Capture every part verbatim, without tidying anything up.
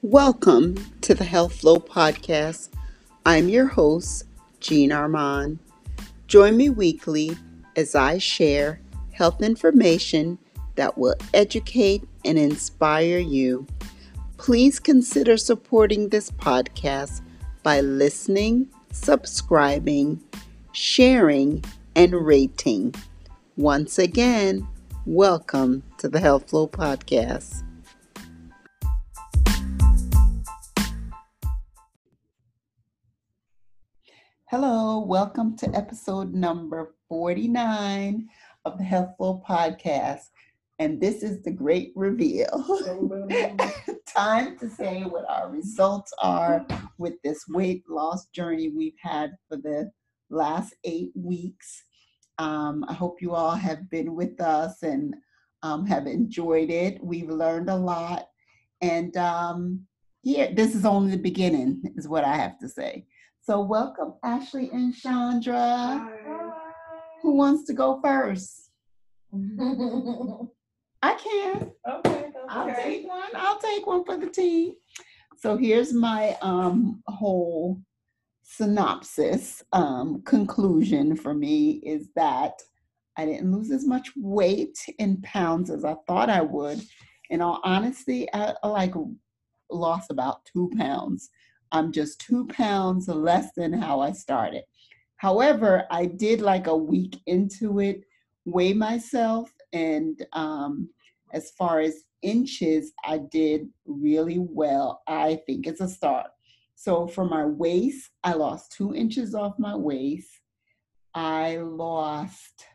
Welcome to the Health Flow Podcast. I'm your host, Jean Armand. Join me weekly as I share health information that will educate and inspire you. Please consider supporting this podcast by listening, subscribing, sharing, and rating. Once again, welcome to the Health Flow Podcast. Hello, welcome to episode number forty-nine of the Health Flow Podcast. And this is the great reveal. Time to say what our results are with this weight loss journey we've had for the last eight weeks. Um, I hope you all have been with us and um, have enjoyed it. We've learned a lot. And um, here, this is only the beginning, is what I have to say. So welcome, Ashley and Chandra. Hi. Who wants to go first? I can. Okay. I'll okay. take one. I'll take one for the team. So here's my um, whole synopsis. Um, conclusion for me is that I didn't lose as much weight in pounds as I thought I would. In all honesty, I, I like lost about two pounds. I'm just two pounds less than how I started. However, I did like a week into it, weigh myself, and um, as far as inches, I did really well. I think it's a start. So for my waist, I lost two inches off my waist. I lost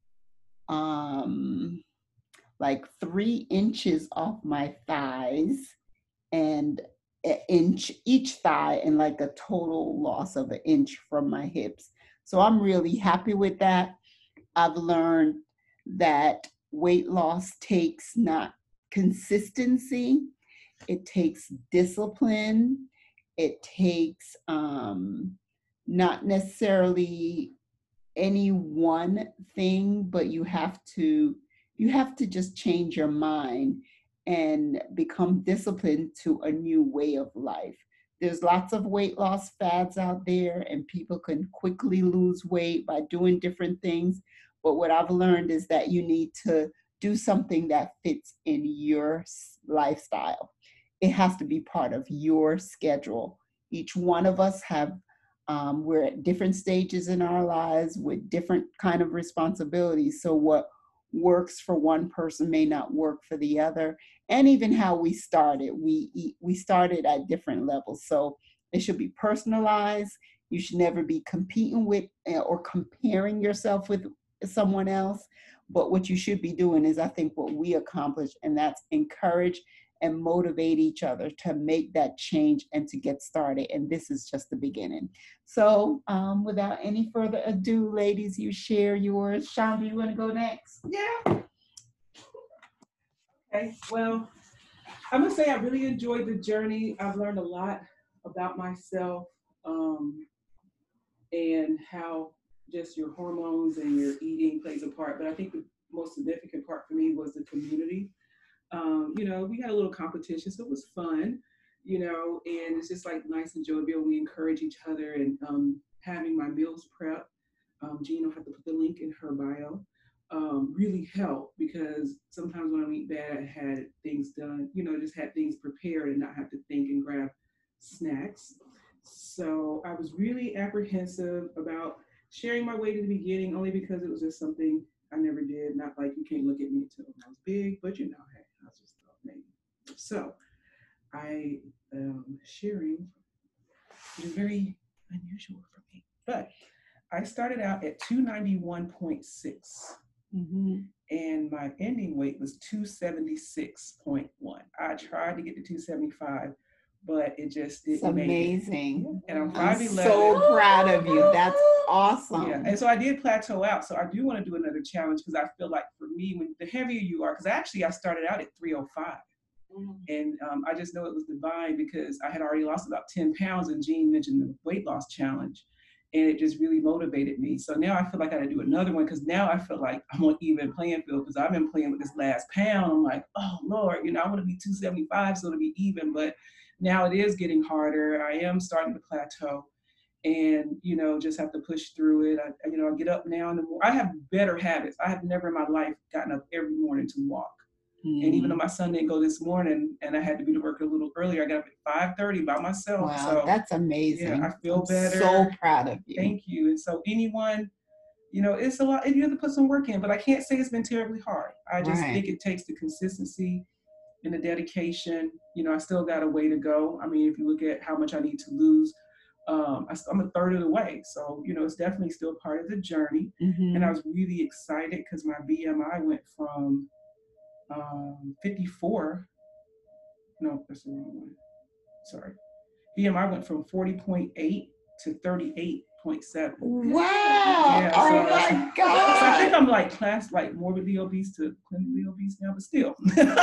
um, like three inches off my thighs and an inch each thigh, and like a total loss of an inch from my hips. So I'm really happy with that. I've learned that weight loss takes not consistency, it takes discipline, it takes um, not necessarily any one thing, but you have to you have to just change your mind and become disciplined to a new way of life. There's lots of weight loss fads out there, and people can quickly lose weight by doing different things. But what I've learned is that you need to do something that fits in your lifestyle. It has to be part of your schedule. Each one of us have um, we're at different stages in our lives with different kind of responsibilities. So what works for one person may not work for the other. And even how we started, we we started at different levels. So it should be personalized. You should never be competing with or comparing yourself with someone else. But what you should be doing is, I think, what we accomplished, and that's encourage and motivate each other to make that change and to get started. And this is just the beginning. So um, without any further ado, ladies, you share yours. Chandra, you want to go next? Yeah. Okay. Well, I'm gonna say I really enjoyed the journey. I've learned a lot about myself um, and how just your hormones and your eating plays a part. But I think the most significant part for me was the community. Um, you know, we had a little competition, so it was fun, you know, and it's just like nice and jovial. We encourage each other, and um, having my meals prep. Um, Jean will have to put the link in her bio. Um, really helped because sometimes when I eat bad, I had things done, you know, just had things prepared and not have to think and grab snacks. So I was really apprehensive about sharing my weight in the beginning, only because it was just something I never did. Not like you can't look at me until I was big, but you know, hey, I just thought maybe. So I am sharing, which is very unusual for me. But I started out at two ninety-one point six. Mm-hmm. And my ending weight was two seventy-six point one. I tried to get to two seventy-five, but it just didn't. It's amazing. It. And I'm I'm five eleven. so proud of you. That's awesome. Yeah, and so I did plateau out. So I do want to do another challenge because I feel like for me, when the heavier you are, because actually I started out at three oh five. Mm-hmm. And um, I just know it was divine because I had already lost about ten pounds, and Jean mentioned the weight loss challenge. And it just really motivated me. So now I feel like I gotta do another one because now I feel like I'm on even playing field because I've been playing with this last pound. I'm like, oh Lord, you know, I want to be two seventy-five so to be even, but now it is getting harder. I am starting to plateau, and you know, just have to push through it. I, you know, I get up now in the morning. I have better habits. I have never in my life gotten up every morning to walk. Mm. And even though my son didn't go this morning, and I had to be to work a little earlier, I got up at five thirty by myself. Wow, so that's amazing. Yeah, I feel I'm better. So proud of you. Thank you. And so anyone, you know, it's a lot. You have to put some work in, but I can't say it's been terribly hard. I just right. think it takes the consistency and the dedication. You know, I still got a way to go. I mean, if you look at how much I need to lose, um, I, I'm a third of the way. So, you know, it's definitely still part of the journey. Mm-hmm. And I was really excited because my B M I went from um, fifty-four. No, that's the wrong one. Sorry. B M I went from forty point eight to thirty-eight point seven. Wow. Yeah, oh so, my God. So I think I'm like class, like morbidly obese to clinically obese now, but still.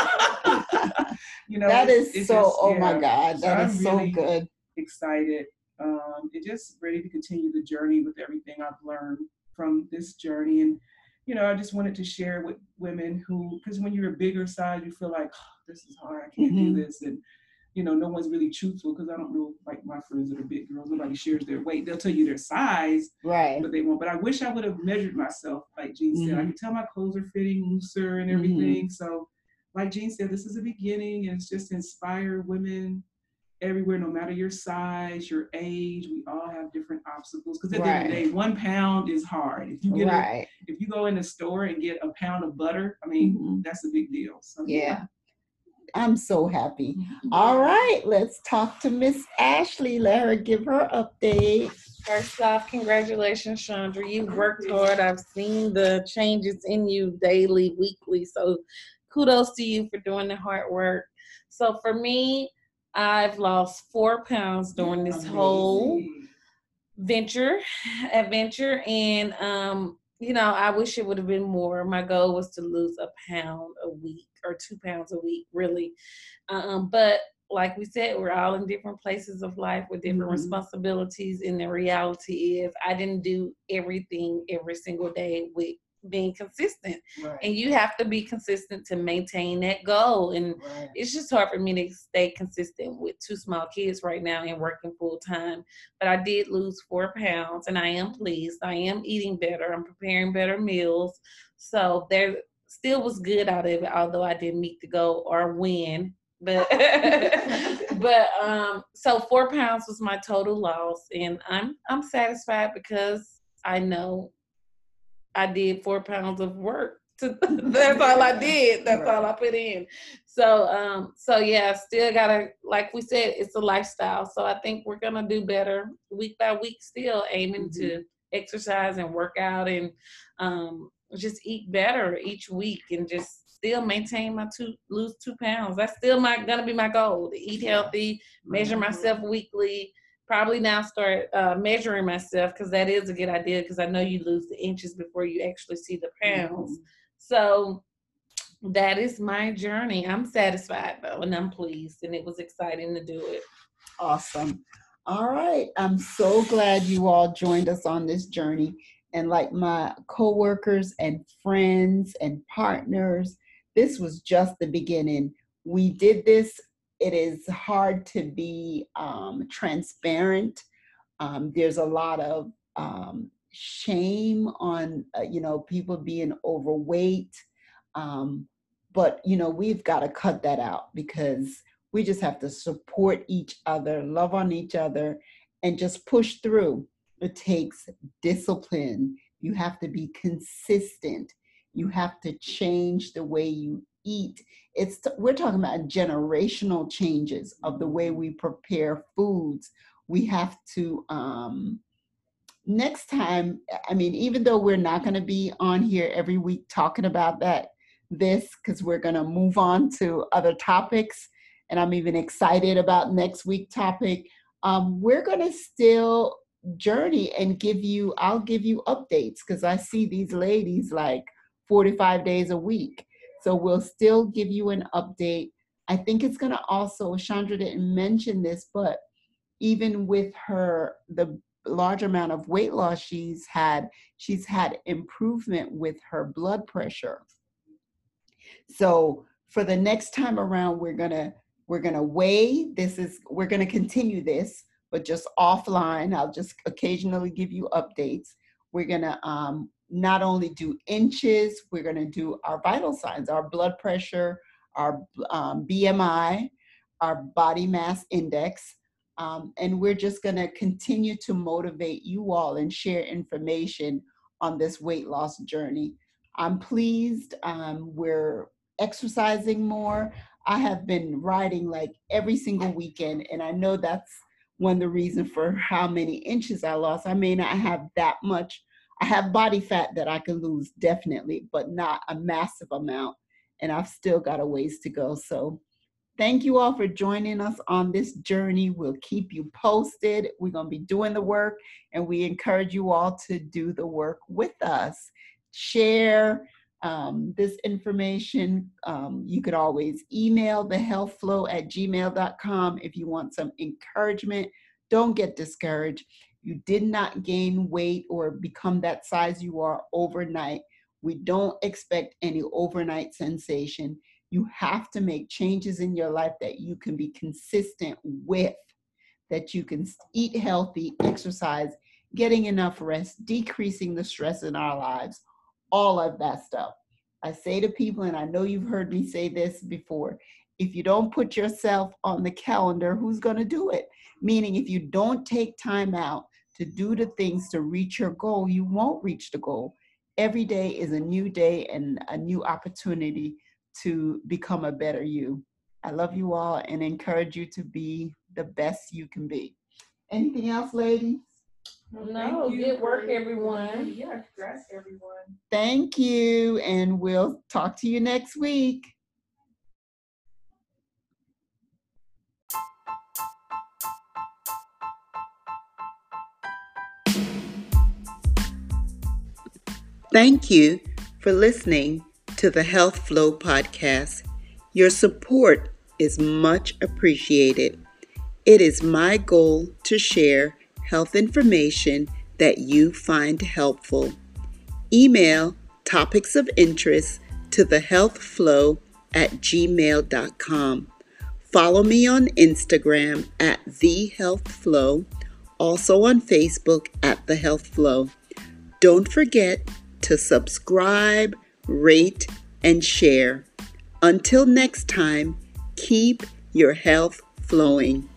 You know, that is it's, so, it's just, oh yeah. my God, that so is I'm so really good. Excited. Um, and just ready to continue the journey with everything I've learned from this journey. And, you know, I just wanted to share with women who, because when you're a bigger size, you feel like, oh, this is hard, I can't mm-hmm. do this. And, you know, no one's really truthful because I don't know, like my friends that are big girls, nobody shares their weight. They'll tell you their size, right? But they won't. But I wish I would have measured myself, like Jean mm-hmm. said. I can tell my clothes are fitting looser and everything. Mm-hmm. So, like Jean said, this is a beginning, and it's just inspire women everywhere, no matter your size, your age. We all have different obstacles. Because at right. the end of the day, one pound is hard. If you get right. a, if you go in the store and get a pound of butter, I mean, mm-hmm. that's a big deal. So yeah. yeah. I'm so happy. All right, let's talk to Miss Ashley. Let her give her update. First off, congratulations, Chandra. You've worked hard. I've seen the changes in you daily, weekly. So kudos to you for doing the hard work. So for me, I've lost four pounds during this Amazing. whole venture, adventure. And, um, you know, I wish it would have been more. My goal was to lose a pound a week or two pounds a week, really. Um, but like we said, we're all in different places of life with different mm-hmm. responsibilities. And the reality is I didn't do everything every single day with being consistent. Right. And you have to be consistent to maintain that goal. And right. it's just hard for me to stay consistent with two small kids right now and working full time. But I did lose four pounds and I am pleased. I am eating better. I'm preparing better meals. So there still was good out of it, although I didn't meet the goal or win. But but um so four pounds was my total loss, and I'm I'm satisfied because I know I did four pounds of work. That's all I did. That's right. all I put in. So, um, so yeah, still gotta, like we said, it's a lifestyle. So I think we're gonna do better week by week. Still aiming mm-hmm. to exercise and work out and um, just eat better each week and just still maintain my two, lose two pounds. That's still my gonna be my goal: to eat healthy, measure mm-hmm. myself weekly. Probably now start uh, measuring myself, because that is a good idea, because I know you lose the inches before you actually see the pounds. Mm-hmm. So that is my journey. I'm satisfied though, and I'm pleased, and it was exciting to do it. Awesome. All right. I'm so glad you all joined us on this journey. And like my coworkers and friends and partners, this was just the beginning. We did this. It is hard to be um, transparent. Um, there's a lot of um, shame on, uh, you know, people being overweight. Um, but, you know, we've got to cut that out, because we just have to support each other, love on each other, and just push through. It takes discipline. You have to be consistent. You have to change the way you eat. It's we're talking about generational changes of the way we prepare foods. We have to um next time, I mean, even though we're not going to be on here every week talking about that this because we're going to move on to other topics, and I'm even excited about next week topic, um we're going to still journey and give you I'll give you updates, because I see these ladies like forty-five days a week. So we'll still give you an update. I think it's going to also, Chandra didn't mention this, but even with her, the large amount of weight loss she's had, she's had improvement with her blood pressure. So for the next time around, we're going to We're going to weigh. This is, we're going to continue this, but just offline. I'll just occasionally give you updates. We're going to um, not only do inches, we're going to do our vital signs, our blood pressure, our um, B M I, our body mass index. Um, and we're just going to continue to motivate you all and share information on this weight loss journey. I'm pleased. Um, we're exercising more. I have been riding like every single weekend, and I know that's one of the reasons for how many inches I lost. I may not have that much. I have body fat that I can lose, definitely, but not a massive amount. And I've still got a ways to go. So thank you all for joining us on this journey. We'll keep you posted. We're going to be doing the work, and we encourage you all to do the work with us. Share um, this information. Um, you could always email the health flow at gmail dot com if you want some encouragement. Don't get discouraged. You did not gain weight or become that size you are overnight. We don't expect any overnight sensation. You have to make changes in your life that you can be consistent with, that you can eat healthy, exercise, getting enough rest, decreasing the stress in our lives, all of that stuff. I say to people, and I know you've heard me say this before, if you don't put yourself on the calendar, who's going to do it? Meaning if you don't take time out to do the things to reach your goal, you won't reach the goal. Every day is a new day and a new opportunity to become a better you. I love you all and encourage you to be the best you can be. Anything else, ladies? No, good work, everyone. Yeah, congrats, everyone. Thank you, and we'll talk to you next week. Thank you for listening to the Health Flow podcast. Your support is much appreciated. It is my goal to share health information that you find helpful. Email topics of interest to the health flow at gmail dot com. Follow me on Instagram at the health flow, also on Facebook at the health flow. Don't forget to subscribe, rate, and share. Until next time, keep your health flowing.